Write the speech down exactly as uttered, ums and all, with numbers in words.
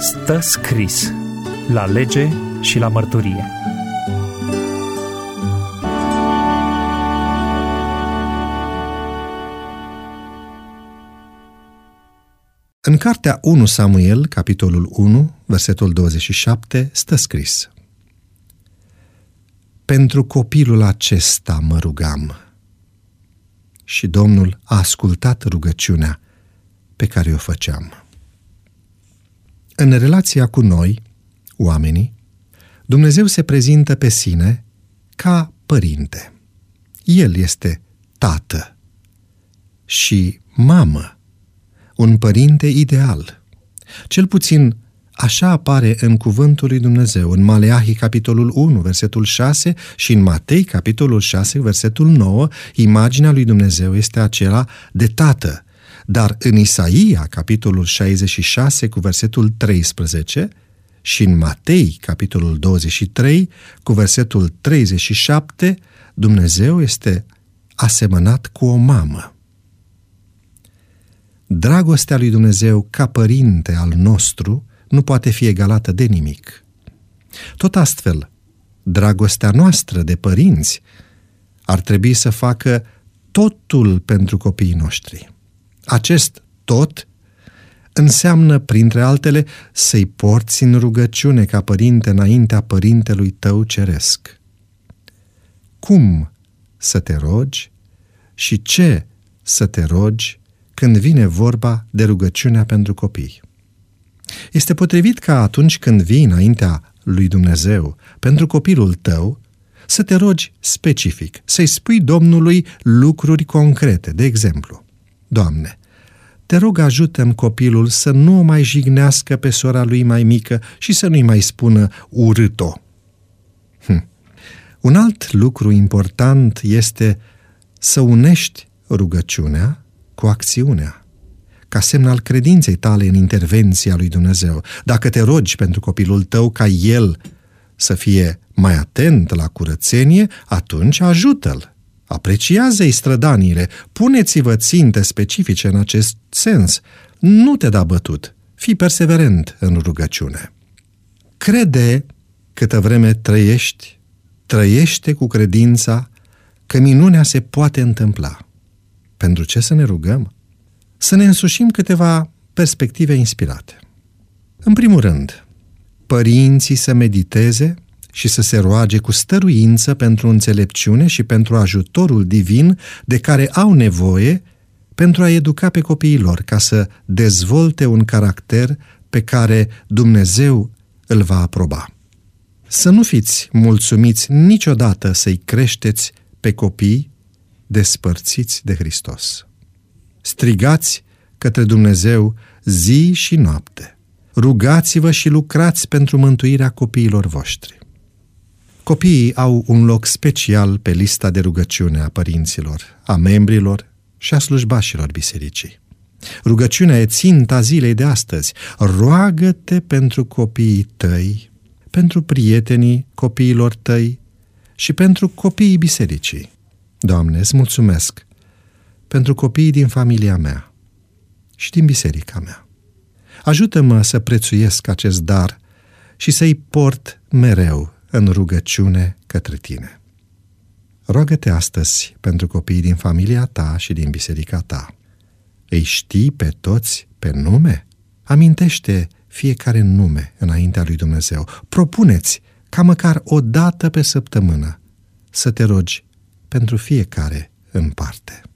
Stă scris la lege și la mărturie. În cartea unu Samuel, capitolul unu, versetul douăzeci și șapte, stă scris: Pentru copilul acesta mă rugam. Și Domnul a ascultat rugăciunea pe care o făceam. În relația cu noi, oamenii, Dumnezeu se prezintă pe sine ca părinte. El este tată și mamă, un părinte ideal. Cel puțin așa apare în cuvântul lui Dumnezeu, în Maleahi, capitolul unu, versetul șase, și în Matei, capitolul șase, versetul nouă, imaginea lui Dumnezeu este acela de tată. Dar în Isaia, capitolul șaizeci și șase, cu versetul treisprezece, și în Matei, capitolul douăzeci și trei, cu versetul treizeci și șapte, Dumnezeu este asemănat cu o mamă. Dragostea lui Dumnezeu ca părinte al nostru nu poate fi egalată de nimic. Tot astfel, dragostea noastră de părinți ar trebui să facă totul pentru copiii noștri. Acest tot înseamnă, printre altele, să-i porți în rugăciune ca părinte înaintea părintelui tău ceresc. Cum să te rogi și ce să te rogi când vine vorba de rugăciunea pentru copii? Este potrivit ca atunci când vii înaintea lui Dumnezeu pentru copilul tău să te rogi specific, să-i spui Domnului lucruri concrete. De exemplu: Doamne, te rog, ajută-mi copilul să nu o mai jignească pe sora lui mai mică și să nu-i mai spună urât-o. Hm. Un alt lucru important este să unești rugăciunea cu acțiunea, ca semn al credinței tale în intervenția lui Dumnezeu. Dacă te rogi pentru copilul tău ca el să fie mai atent la curățenie, atunci ajută-l. Apreciază-i strădaniile, puneți-vă ținte specifice în acest sens. Nu te da bătut, fii perseverent în rugăciune. Crede câtă vreme trăiești, trăiește cu credința că minunea se poate întâmpla. Pentru ce să ne rugăm? Să ne însușim câteva perspective inspirate. În primul rând, părinții să mediteze și să se roage cu stăruință pentru înțelepciune și pentru ajutorul divin de care au nevoie pentru a educa pe copiii lor, ca să dezvolte un caracter pe care Dumnezeu îl va aproba. Să nu fiți mulțumiți niciodată să-i creșteți pe copii despărțiți de Hristos. Strigați către Dumnezeu zi și noapte. Rugați-vă și lucrați pentru mântuirea copiilor voștri. Copiii au un loc special pe lista de rugăciune a părinților, a membrilor și a slujbașilor bisericii. Rugăciunea e ținta zilei de astăzi. Roagă-te pentru copiii tăi, pentru prietenii copiilor tăi și pentru copiii bisericii. Doamne, îți mulțumesc pentru copiii din familia mea și din biserica mea. Ajută-mă să prețuiesc acest dar și să-i port mereu în rugăciune către tine. Roagă-te astăzi pentru copiii din familia ta și din biserica ta. Îi știi pe toți pe nume? Amintește fiecare nume înaintea lui Dumnezeu. Propuneți ca măcar o dată pe săptămână să te rogi pentru fiecare în parte.